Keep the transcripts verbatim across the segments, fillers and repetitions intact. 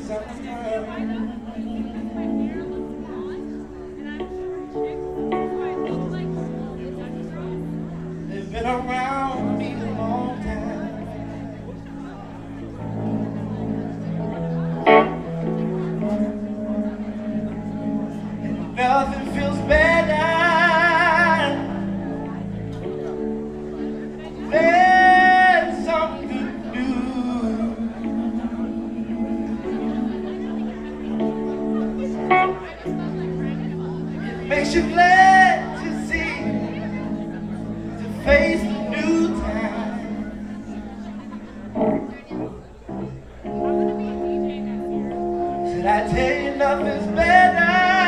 They've been around me a long time. And nothing feels better than some good news. It makes you glad to see, to face the new time. Said I tell you nothing's better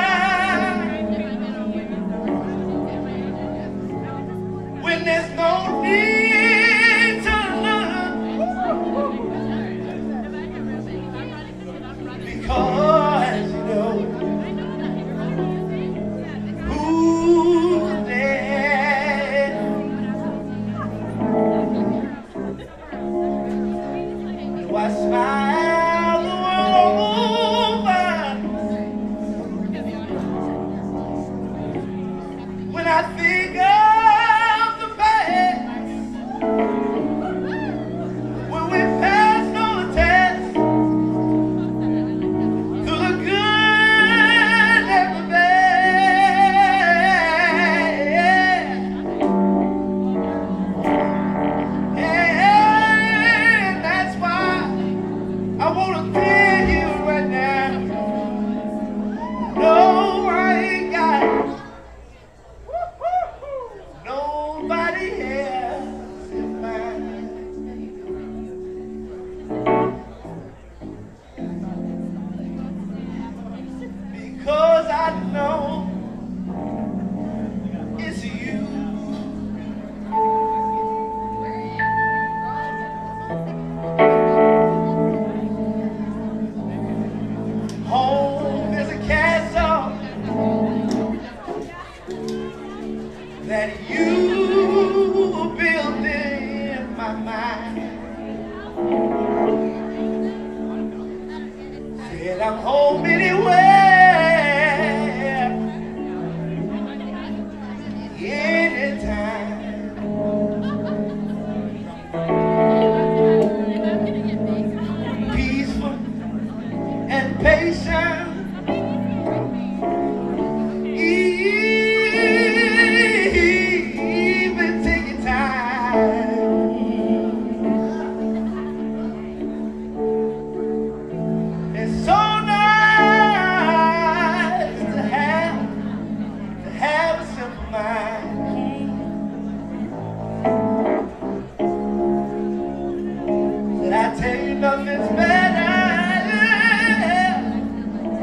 when there's no need to learn, because you know who's there. Do I smile the world over when I think of the past, when we passed all the tests, through the good and the bad. And that's why I want to tell you right now, no, I ain't got nobody else in mind. Because I know it's you. Home is a castle that you built in my mind. Said I'm home anywhere, anytime. Peaceful and patient. Even take your time. It's so nice to have, to have a simple mind. Did I tell you nothing's better